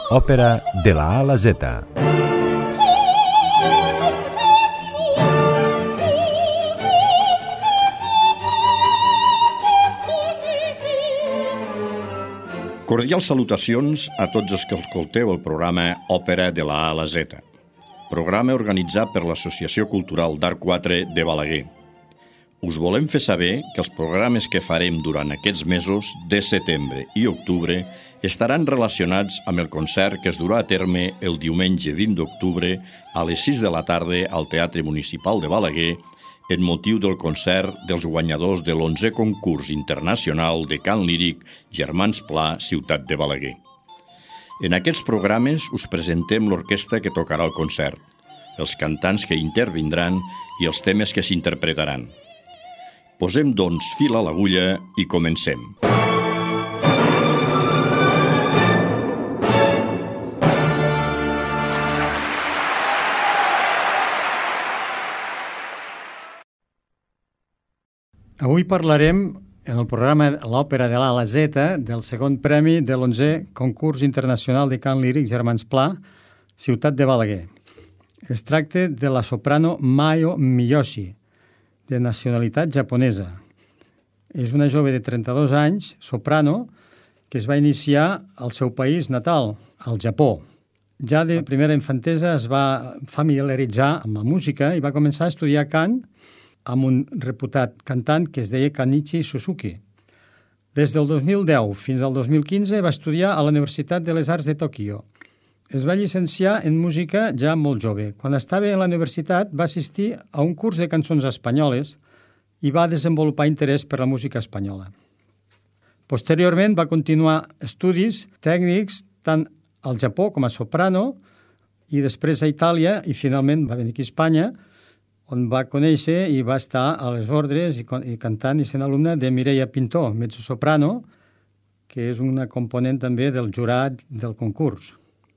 Òpera de la A a la Z. Cordials salutacions a tots els que escolteu el programa Òpera de la A a la Z, programa organitzat per l'Associació Cultural d'Art 4 de Balaguer. Us volem fer saber que els programes que farem durant aquests mesos de setembre i octubre estaran relacionats amb el concert que es durà a terme el diumenge 20 d'octubre a les 6 de la tarda al Teatre Municipal de Balaguer en motiu del concert dels guanyadors de l'11è concurs internacional de cant líric Germans Pla, ciutat de Balaguer. En aquests programes us presentem l'orquestra que tocarà el concert, els cantants que intervindran i els temes que s'interpretaran. Posem, doncs, fil a l'agulla i comencem. Avui parlarem, en el programa L'Òpera de l'A a la Z, del segon premi de l'11è concurs internacional de cant líric Germans Pla, ciutat de Balaguer. Es tracta de la soprano Mayo Miyoshi, de nacionalitat japonesa. És una jove de 32 anys, soprano, que es va iniciar al seu país natal, al Japó. Ja de primera infantesa es va familiaritzar amb la música i va començar a estudiar cant amb un reputat cantant que es deia Kanichi Suzuki. Des del 2010 fins al 2015 va estudiar a la Universitat de les Arts de Tòquio. Es va llicenciar en música ja molt jove. Quan estava a la universitat va assistir a un curs de cançons espanyoles i va desenvolupar interès per la música espanyola. Posteriorment va continuar estudis tècnics tant al Japó com a soprano i després a Itàlia i finalment va venir aquí a Espanya, on va conèixer i va estar a les ordres i cantant i sent alumne de Mireia Pintó, mezzosoprano, que és una component també del jurat del concurs.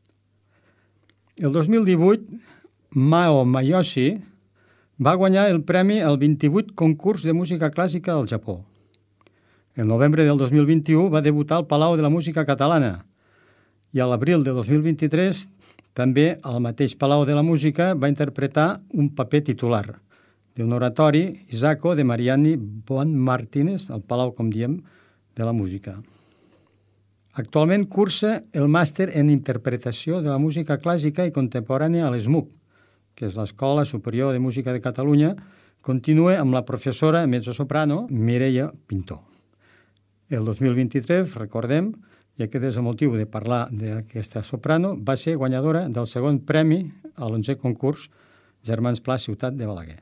El 2018, Mao Miyoshi va guanyar el premi al 28 concurs de música clàssica del Japó. En novembre del 2021 va debutar al Palau de la Música Catalana i a l'abril de 2023 també al mateix Palau de la Música va interpretar un paper titular d'un oratori, Isacco, de Mariani Bon Martínez, al Palau, com diem, de la Música. Actualment cursa el màster en interpretació de la música clàssica i contemporània a l'ESMUC, que és l'Escola Superior de Música de Catalunya. Continua amb la professora mezzosoprano Mireia Pintó. El 2023, recordem, i aquest és el motiu de parlar d'aquesta soprano, va ser guanyadora del segon premi a l'11è concurs Germans Pla, ciutat de Balaguer.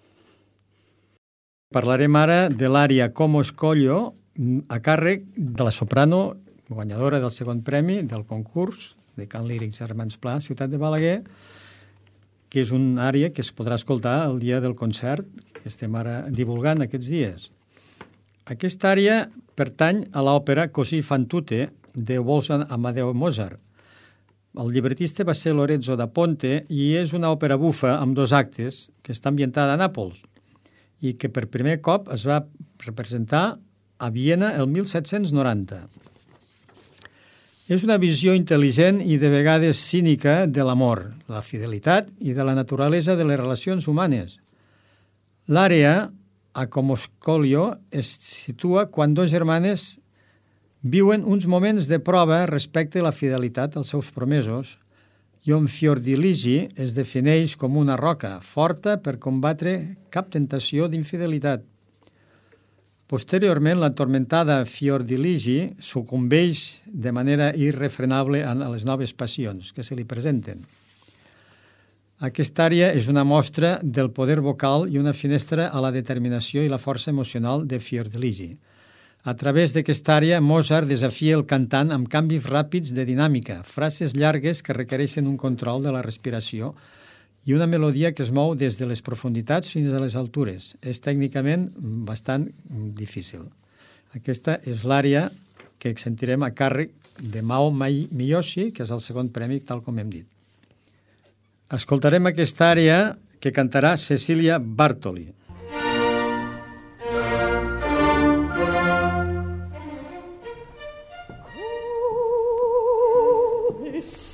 Parlarem ara de l'ària Como Escollo, a càrrec de la soprano guanyadora del segon premi del concurs de cant líric Germans Pla, ciutat de Balaguer, que és una àrea que es podrà escoltar el dia del concert que estem ara divulgant aquests dies. Aquesta àrea pertany a l'òpera Così fan tutte de Wolfgang Amadeus Mozart. El llibretista va ser Lorenzo da Ponte i és una òpera bufa amb 2 actes que està ambientada a Nàpols i que per primer cop es va representar a Viena el 1790. És una visió intel·ligent i de vegades cínica de l'amor, la fidelitat i de la naturalesa de les relacions humanes. L'àrea, a Como Escollo, es situa quan 2 germanes viuen uns moments de prova respecte a la fidelitat als seus promesos i on Fiordiligi es defineix com una roca forta per combatre cap tentació d'infidelitat. Posteriorment, la tormentada Fiordiligi sucumbeix de manera irrefrenable a les noves passions que se li presenten. Aquesta àrea és una mostra del poder vocal i una finestra a la determinació i la força emocional de Fiordiligi. A través d'aquesta àrea, Mozart desafia el cantant amb canvis ràpids de dinàmica, frases llargues que requereixen un control de la respiració i una melodia que es mou des de les profunditats fins a les altures. És tècnicament bastant difícil. Aquesta és l'àrea que sentirem a càrrec de Mao Miyoshi, que és el segon premi, tal com hem dit. Escoltarem aquesta àrea que cantarà Cecilia Bartoli. This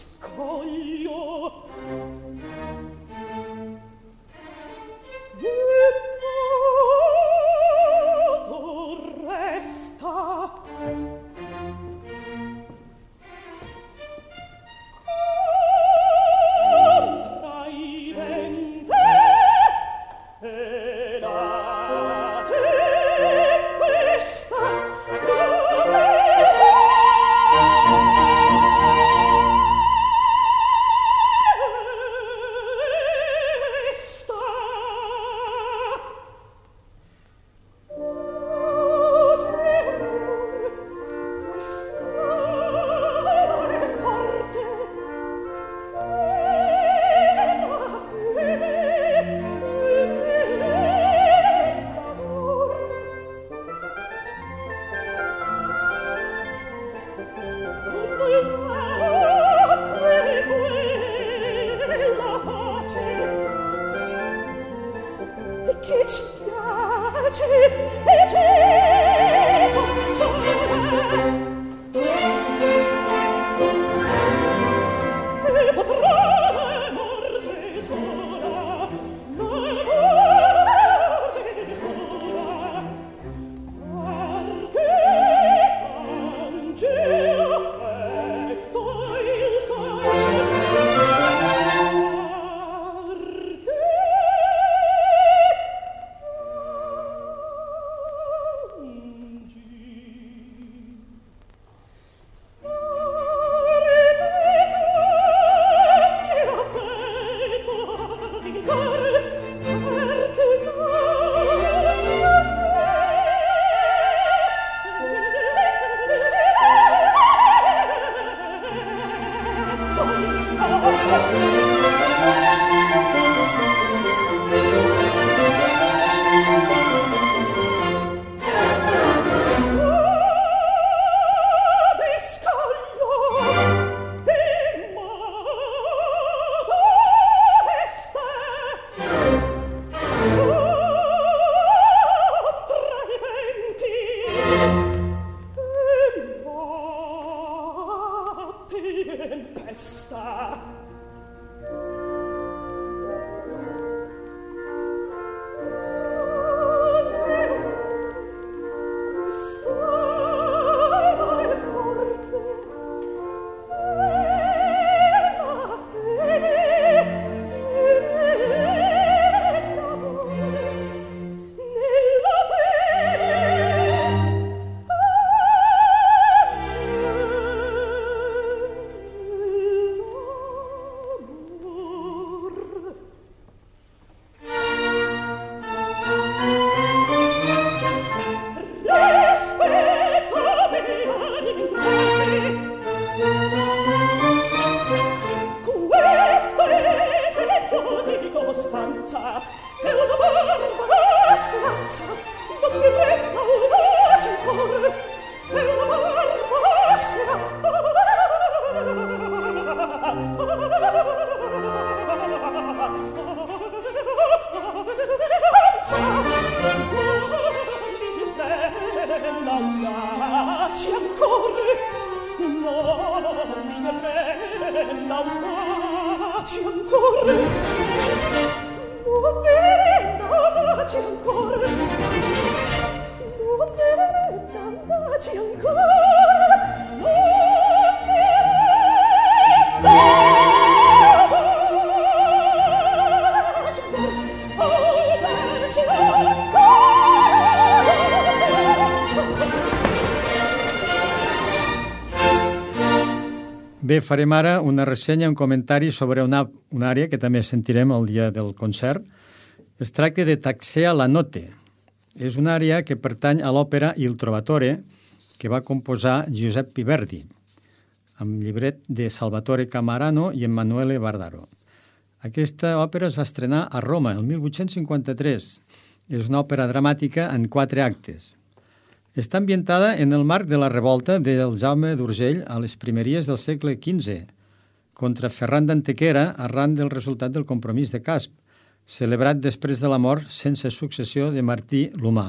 Bé, farem ara una ressenya, un comentari sobre una àrea que també sentirem el dia del concert. Es tracta de Taxea la notte. És una àrea que pertany a l'òpera Il Trovatore, que va composar Giuseppe Verdi, amb llibret de Salvatore Camarano i Emanuele Bardaro. Aquesta òpera es va estrenar a Roma el 1853. És una òpera dramàtica en 4 actes. Està ambientada en el marc de la revolta del Jaume d'Urgell a les primeries del segle XV contra Ferran d'Antequera arran del resultat del compromís de Casp, celebrat després de la mort sense successió de Martí l'Humà.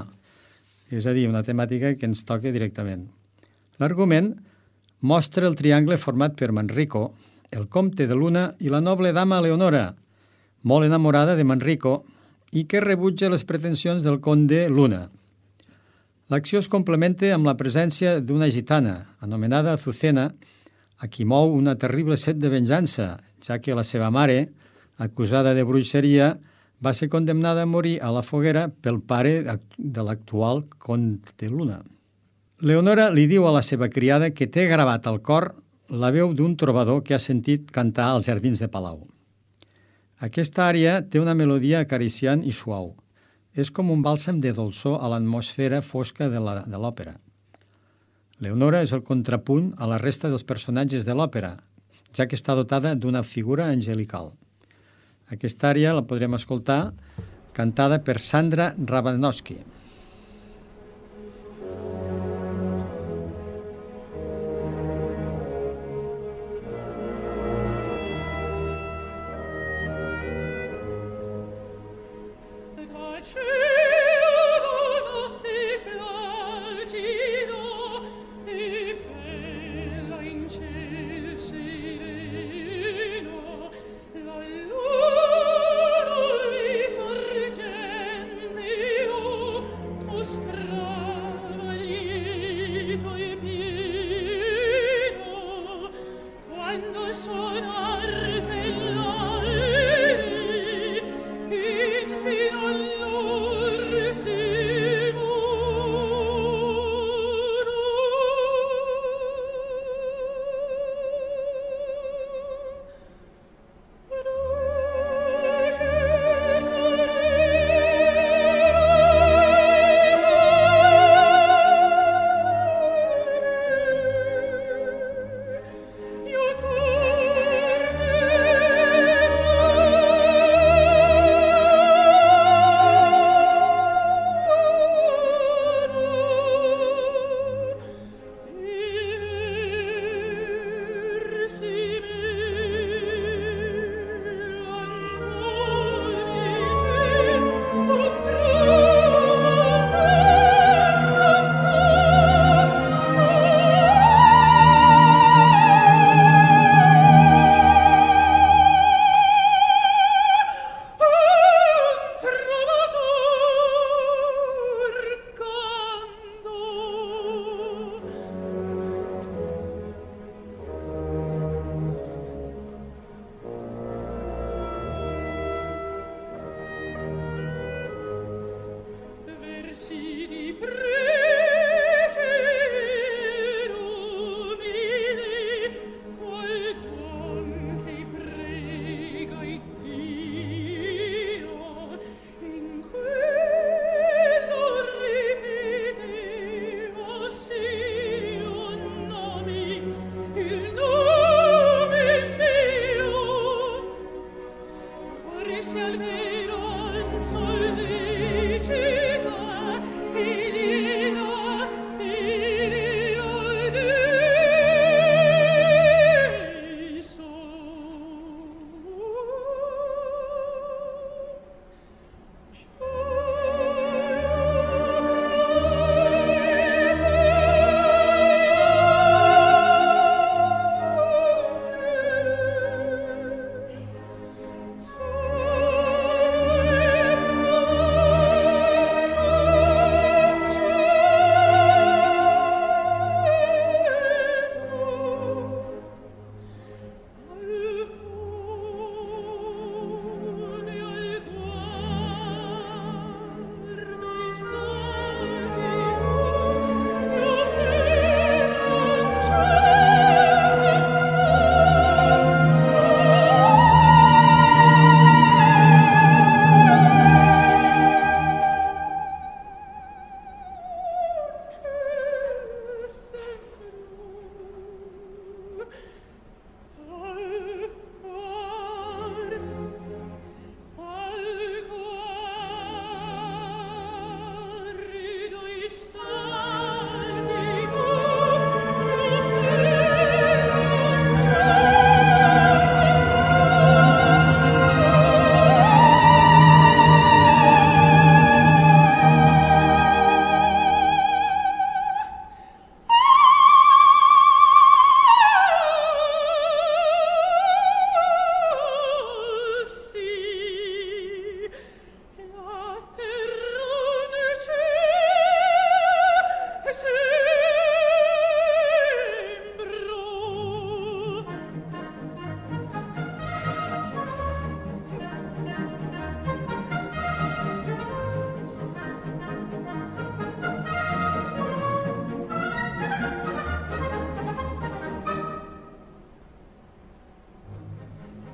És a dir, una temàtica que ens toca directament. L'argument mostra el triangle format per Manrico, el comte de Luna i la noble dama Leonora, molt enamorada de Manrico i que rebutja les pretensions del conde Luna. L'acció es complementa amb la presència d'una gitana, anomenada Azucena, a qui mou una terrible set de venjança, ja que la seva mare, acusada de bruixeria, va ser condemnada a morir a la foguera pel pare de l'actual comte Luna. Leonora li diu a la seva criada que té gravat al cor la veu d'un trobador que ha sentit cantar als jardins de Palau. Aquesta àrea té una melodia acariciant i suau. És com un bàlsam de dolçor a l'atmosfera fosca de l'òpera. Leonora és el contrapunt a la resta dels personatges de l'òpera, ja que està dotada d'una figura angelical. Aquesta àrea la podrem escoltar cantada per Sandra Rabanowski.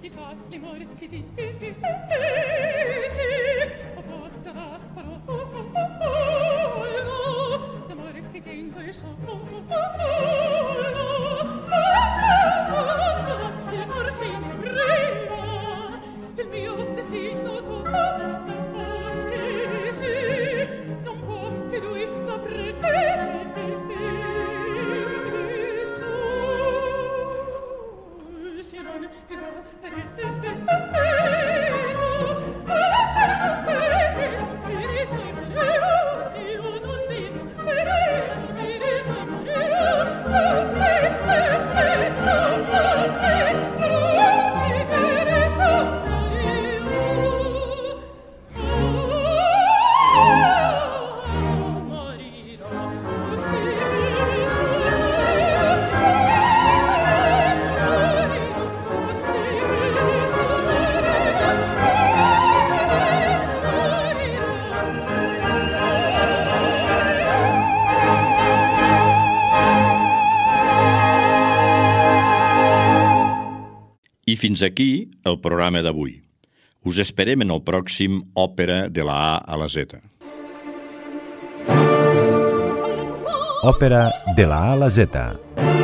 I fins aquí el programa d'avui. Us esperem en el pròxim Òpera de la A a la Z. Òpera de la A a la Z.